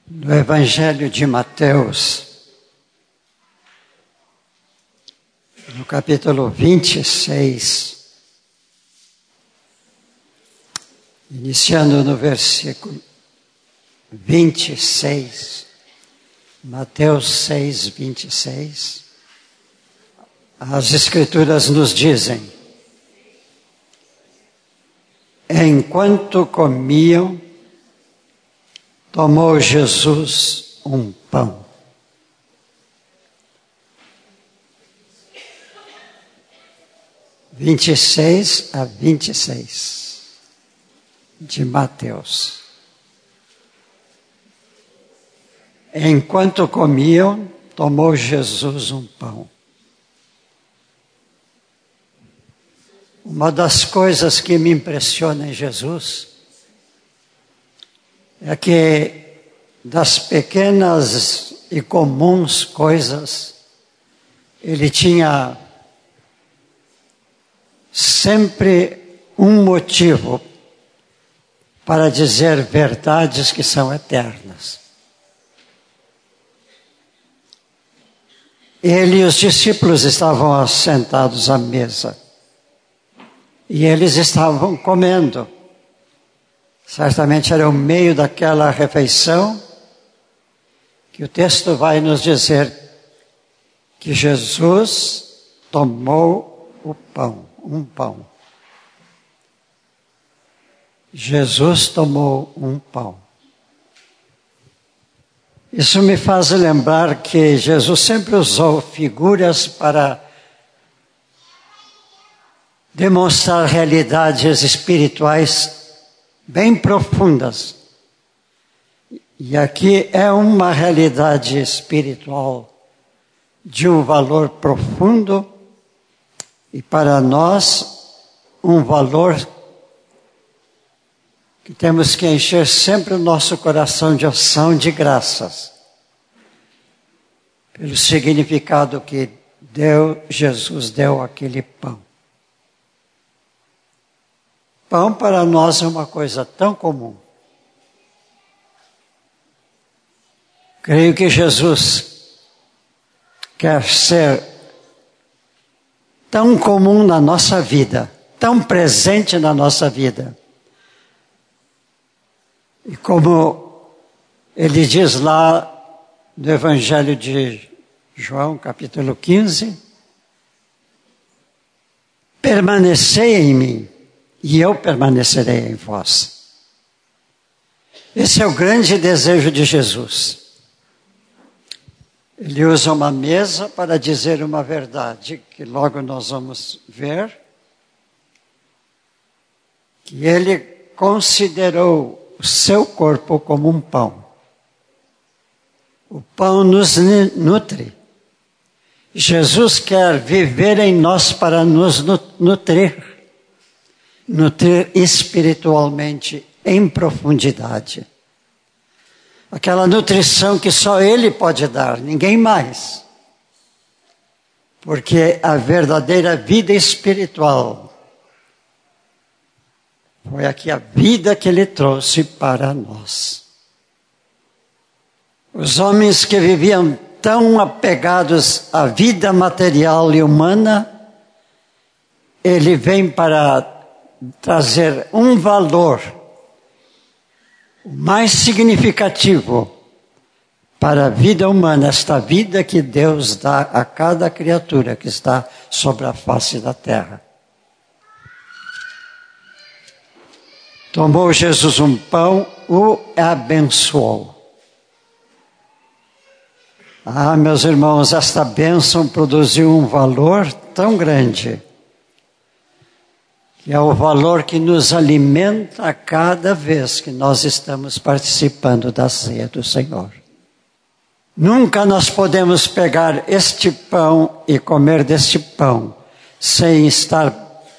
No Evangelho de Mateus, no capítulo 26, iniciando no versículo 26, Mateus 6, 26, as Escrituras nos dizem: enquanto comiam, tomou Jesus um pão. (26 a 26) de Mateus. Enquanto comiam, tomou Jesus um pão. Uma das coisas que me impressiona em Jesus é que das pequenas e comuns coisas, ele tinha sempre um motivo para dizer verdades que são eternas. Ele e os discípulos estavam sentados à mesa e eles estavam comendo. Certamente era o meio daquela refeição que o texto vai nos dizer que Jesus tomou o pão, um pão. Jesus tomou um pão. Isso me faz lembrar que Jesus sempre usou figuras para demonstrar realidades espirituais bem profundas. E aqui é uma realidade espiritual de um valor profundo e para nós um valor que temos que encher sempre o nosso coração de ação de graças pelo significado que Jesus deu àquele pão. Pão para nós é uma coisa tão comum. Creio que Jesus quer ser tão comum na nossa vida, tão presente na nossa vida. E como ele diz lá no Evangelho de João, capítulo 15, permanecei em mim e eu permanecerei em vós. Esse é o grande desejo de Jesus. Ele usa uma mesa para dizer uma verdade, que logo nós vamos ver, que ele considerou o seu corpo como um pão. O pão nos nutre. Jesus quer viver em nós para nos nutrir espiritualmente em profundidade. Aquela nutrição que só Ele pode dar, ninguém mais. Porque a verdadeira vida espiritual foi aqui a vida que Ele trouxe para nós. Os homens que viviam tão apegados à vida material e humana, Ele vem para trazer um valor mais significativo para a vida humana, esta vida que Deus dá a cada criatura que está sobre a face da terra. Tomou Jesus um pão, o abençoou. Ah, meus irmãos, esta bênção produziu um valor tão grande, que é o valor que nos alimenta a cada vez que nós estamos participando da ceia do Senhor. Nunca nós podemos pegar este pão e comer deste pão sem estar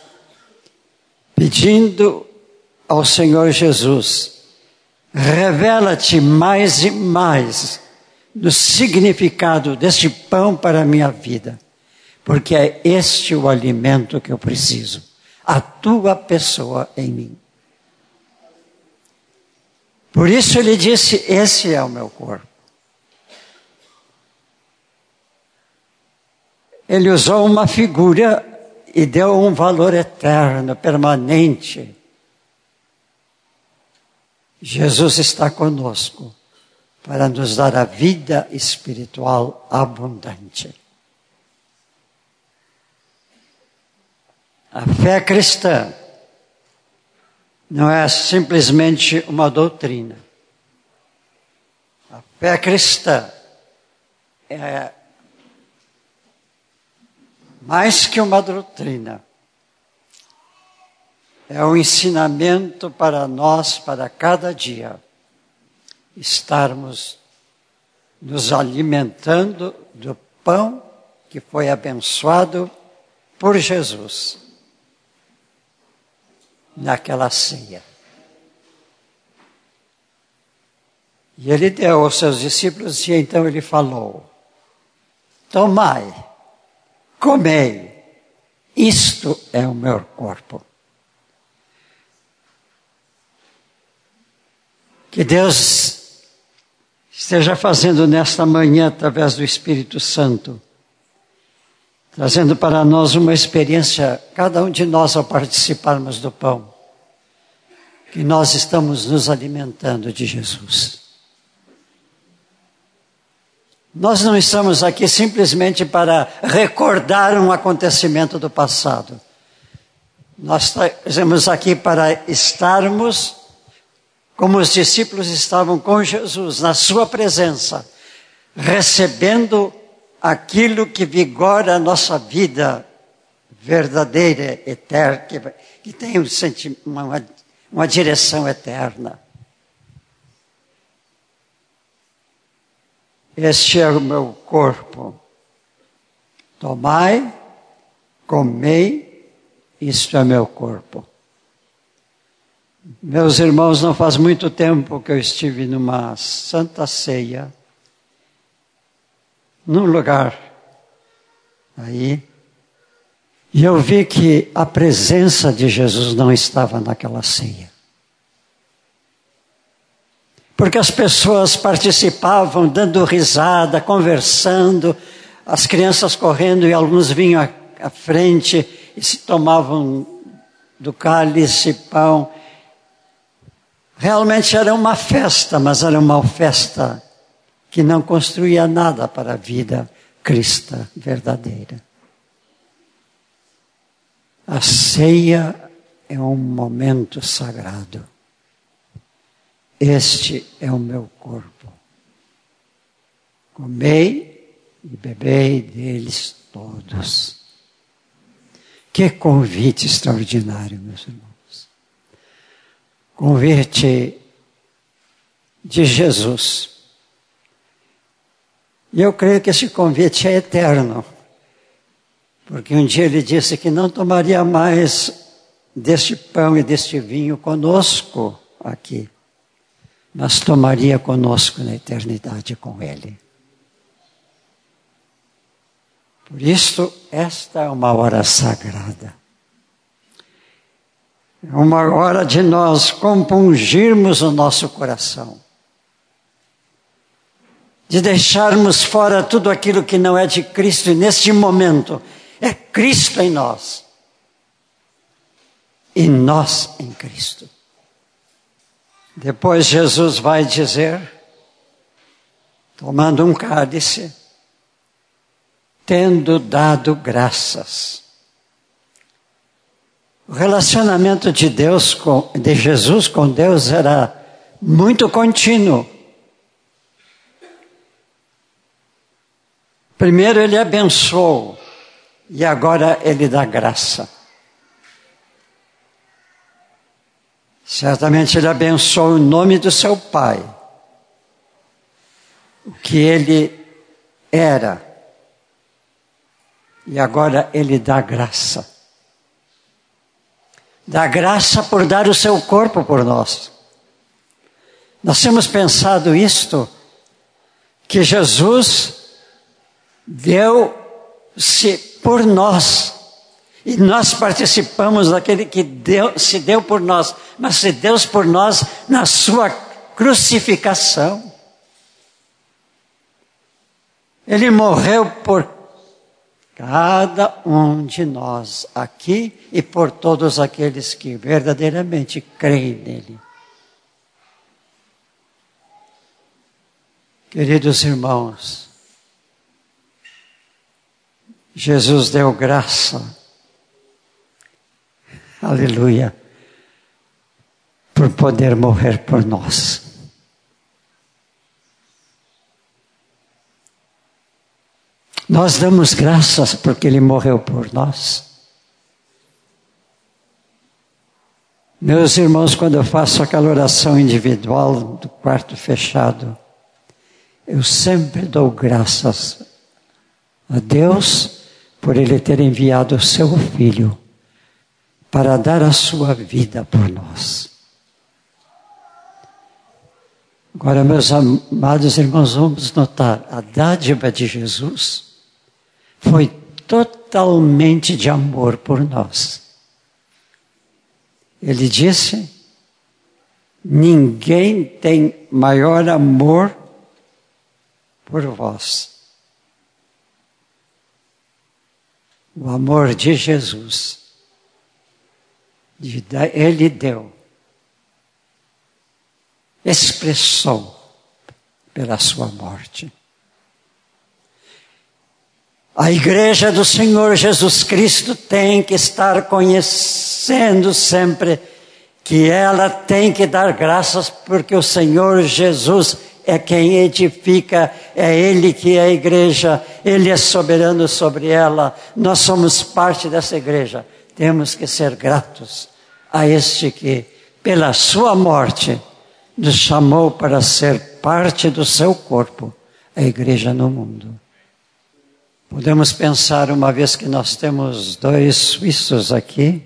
pedindo ao Senhor Jesus: revela-te mais e mais do significado deste pão para a minha vida, porque é este o alimento que eu preciso. A tua pessoa em mim. Por isso ele disse, esse é o meu corpo. Ele usou uma figura e deu um valor eterno, permanente. Jesus está conosco para nos dar a vida espiritual abundante. A fé cristã não é simplesmente uma doutrina. A fé cristã é mais que uma doutrina. É um ensinamento para nós, para cada dia, estarmos nos alimentando do pão que foi abençoado por Jesus naquela ceia. E ele deu aos seus discípulos e então ele falou, tomai, comei, isto é o meu corpo. Que Deus esteja fazendo nesta manhã, através do Espírito Santo, trazendo para nós uma experiência, cada um de nós ao participarmos do pão, que nós estamos nos alimentando de Jesus. Nós não estamos aqui simplesmente para recordar um acontecimento do passado. Nós estamos aqui para estarmos como os discípulos estavam com Jesus, na sua presença, recebendo aquilo que vigora a nossa vida verdadeira, eterna, que tem uma direção eterna. Este é o meu corpo. Tomai, comei, isto é meu corpo. Meus irmãos, não faz muito tempo que eu estive numa santa ceia, num lugar aí, e eu vi que a presença de Jesus não estava naquela ceia. Porque as pessoas participavam, dando risada, conversando, as crianças correndo e alguns vinham à frente e se tomavam do cálice pão. Realmente era uma festa, mas era uma festa que não construía nada para a vida cristã verdadeira. A ceia é um momento sagrado. Este é o meu corpo. Comei e bebei deles todos. Que convite extraordinário, meus irmãos. Convite de Jesus. E eu creio que esse convite é eterno. Porque um dia ele disse que não tomaria mais deste pão e deste vinho conosco aqui, mas tomaria conosco na eternidade com ele. Por isso, esta é uma hora sagrada. É uma hora de nós compungirmos o nosso coração. De deixarmos fora tudo aquilo que não é de Cristo. E neste momento, é Cristo em nós. E nós em Cristo. Depois Jesus vai dizer, tomando um cálice, tendo dado graças. O relacionamento de Jesus com Deus era muito contínuo. Primeiro ele abençoou e agora ele dá graça. Certamente ele abençoou o nome do seu Pai, o que ele era, e agora ele dá graça. Dá graça por dar o seu corpo por nós. Nós temos pensado isto, que Jesus deu-se por nós. E nós participamos daquele que se deu por nós. Mas se deu por nós na sua crucificação. Ele morreu por cada um de nós aqui e por todos aqueles que verdadeiramente creem nele. Queridos irmãos, Jesus deu graça, aleluia, por poder morrer por nós. Nós damos graças porque Ele morreu por nós. Meus irmãos, quando eu faço aquela oração individual do quarto fechado, eu sempre dou graças a Deus por Ele ter enviado o seu Filho para dar a sua vida por nós. Agora, meus amados irmãos, vamos notar, a dádiva de Jesus foi totalmente de amor por nós. Ele disse, ninguém tem maior amor por vós. O amor de Jesus, Ele deu, expressou pela sua morte. A igreja do Senhor Jesus Cristo tem que estar conhecendo sempre que ela tem que dar graças porque o Senhor Jesus é quem edifica, é Ele que é a igreja, Ele é soberano sobre ela, nós somos parte dessa igreja. Temos que ser gratos a este que, pela sua morte, nos chamou para ser parte do seu corpo, a igreja no mundo. Podemos pensar, uma vez que nós temos 2 suíços aqui,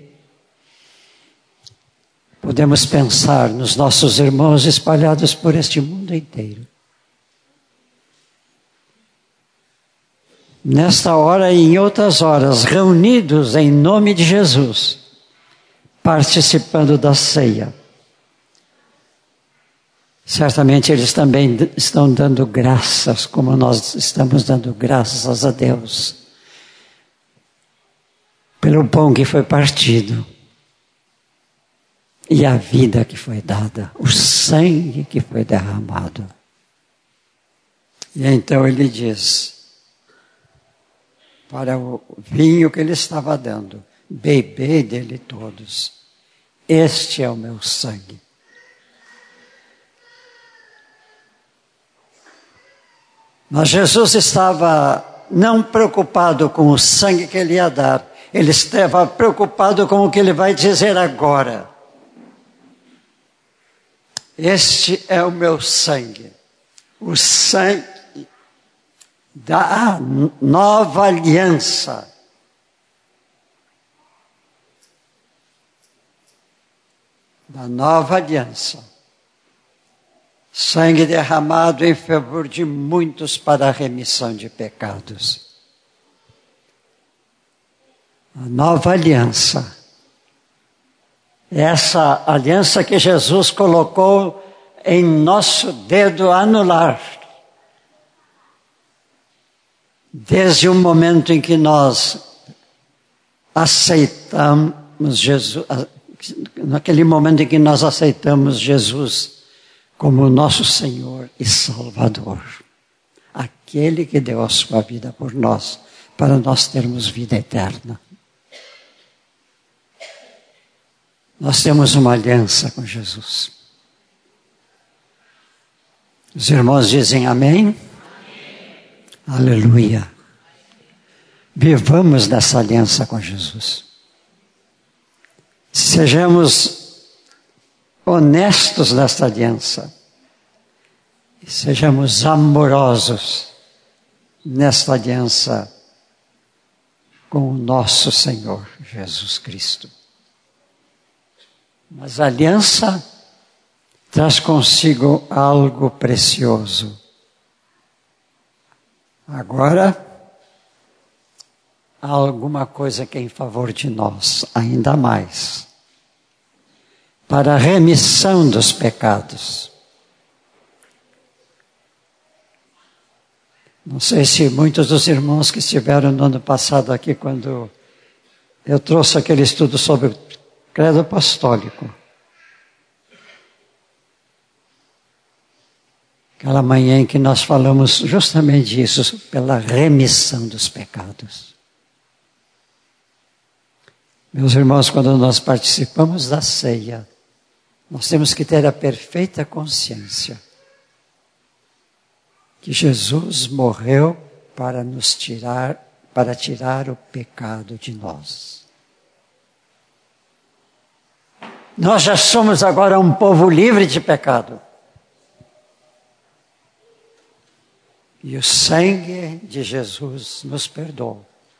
podemos pensar nos nossos irmãos espalhados por este mundo inteiro. Nesta hora e em outras horas, reunidos em nome de Jesus, participando da ceia. Certamente eles também estão dando graças, como nós estamos dando graças a Deus, pelo pão que foi partido, e a vida que foi dada, o sangue que foi derramado. E então ele diz, para o vinho que ele estava dando, bebei dele todos, este é o meu sangue. Mas Jesus estava não preocupado com o sangue que ele ia dar, ele estava preocupado com o que ele vai dizer agora. Este é o meu sangue, o sangue da nova aliança. Da nova aliança. Sangue derramado em favor de muitos para a remissão de pecados. A nova aliança. Essa aliança que Jesus colocou em nosso dedo anular. Desde o momento em que nós aceitamos Jesus, naquele momento em que nós aceitamos Jesus como nosso Senhor e Salvador. Aquele que deu a sua vida por nós, para nós termos vida eterna. Nós temos uma aliança com Jesus. Os irmãos dizem amém? Amém. Aleluia. Vivamos nessa aliança com Jesus. Sejamos honestos nesta aliança. E sejamos amorosos nesta aliança com o nosso Senhor Jesus Cristo. Mas a aliança traz consigo algo precioso. Agora, há alguma coisa que é em favor de nós, ainda mais. Para a remissão dos pecados. Não sei se muitos dos irmãos que estiveram no ano passado aqui, quando eu trouxe aquele estudo sobre o credo apostólico. Aquela manhã em que nós falamos justamente disso, pela remissão dos pecados. Meus irmãos, quando nós participamos da ceia, nós temos que ter a perfeita consciência que Jesus morreu para tirar o pecado de nós. Nós já somos agora um povo livre de pecado. E o sangue de Jesus nos perdoou.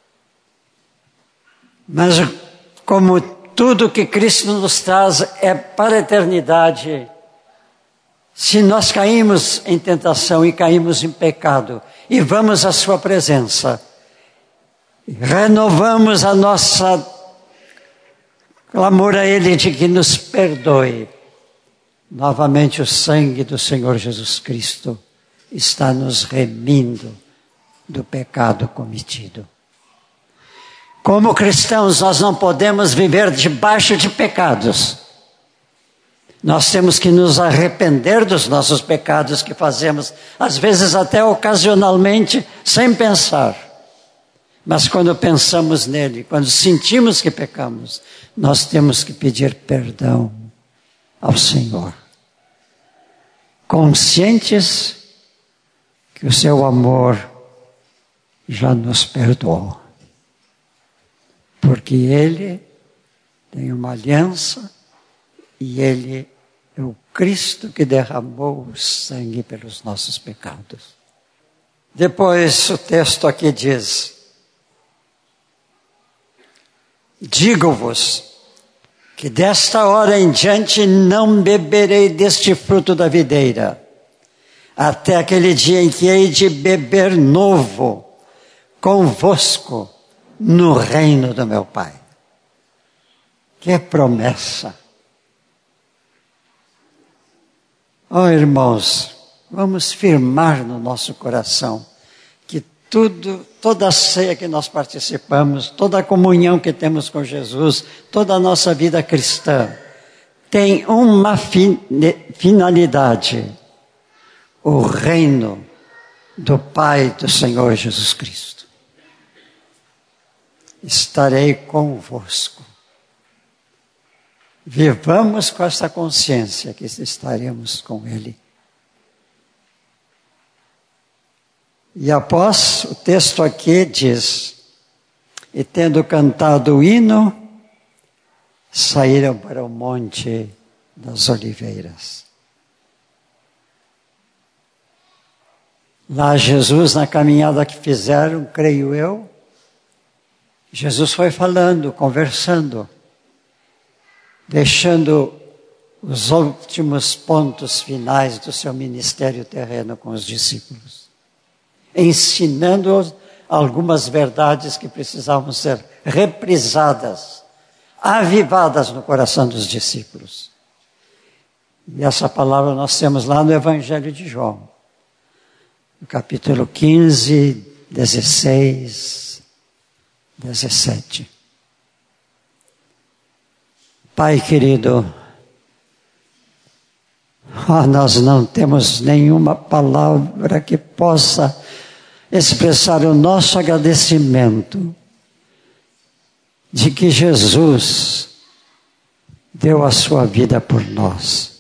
Mas como tudo que Cristo nos traz é para a eternidade, se nós caímos em tentação e caímos em pecado, e vamos à sua presença, renovamos a nossa clamor a Ele de que nos perdoe, novamente o sangue do Senhor Jesus Cristo está nos remindo do pecado cometido. Como cristãos, nós não podemos viver debaixo de pecados. Nós temos que nos arrepender dos nossos pecados que fazemos, às vezes até ocasionalmente, sem pensar. Mas quando pensamos nele, quando sentimos que pecamos, nós temos que pedir perdão ao Senhor. Conscientes que o seu amor já nos perdoou. Porque Ele tem uma aliança e Ele é o Cristo que derramou o sangue pelos nossos pecados. Depois o texto aqui diz: digo-vos que desta hora em diante não beberei deste fruto da videira, até aquele dia em que hei de beber novo convosco no reino do meu Pai. Que promessa! Oh, irmãos, vamos firmar no nosso coração que toda a ceia que nós participamos, toda a comunhão que temos com Jesus, toda a nossa vida cristã, tem uma finalidade: o reino do Pai do Senhor Jesus Cristo. Estarei convosco. Vivamos com essa consciência que estaremos com Ele. E após o texto aqui diz: e tendo cantado o hino, saíram para o Monte das Oliveiras. Lá Jesus, na caminhada que fizeram, creio eu, Jesus foi falando, conversando, deixando os últimos pontos finais do seu ministério terreno com os discípulos, ensinando algumas verdades que precisavam ser reprisadas, avivadas no coração dos discípulos. E essa palavra nós temos lá no Evangelho de João, no capítulo 15, 16, 17. Pai querido, nós não temos nenhuma palavra que possa expressar o nosso agradecimento de que Jesus deu a sua vida por nós.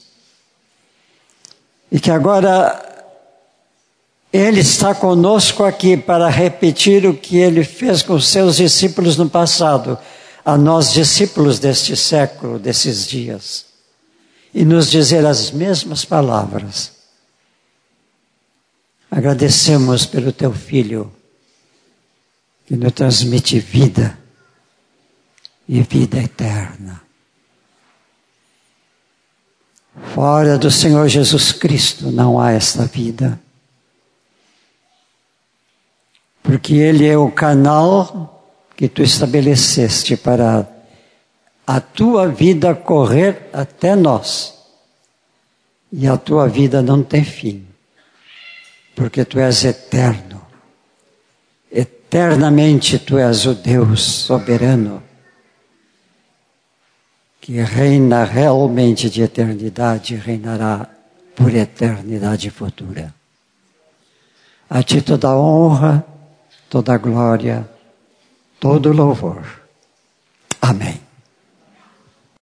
E que agora Ele está conosco aqui para repetir o que Ele fez com os seus discípulos no passado, a nós discípulos deste século, desses dias, e nos dizer as mesmas palavras. Agradecemos pelo Teu Filho, que nos transmite vida e vida eterna. Fora do Senhor Jesus Cristo não há esta vida. Porque Ele é o canal que Tu estabeleceste para a Tua vida correr até nós. E a Tua vida não tem fim. Porque Tu és eterno. Eternamente Tu és o Deus soberano, que reina realmente de eternidade e reinará por eternidade futura. A Ti toda a honra, toda a glória, todo o louvor. Amém.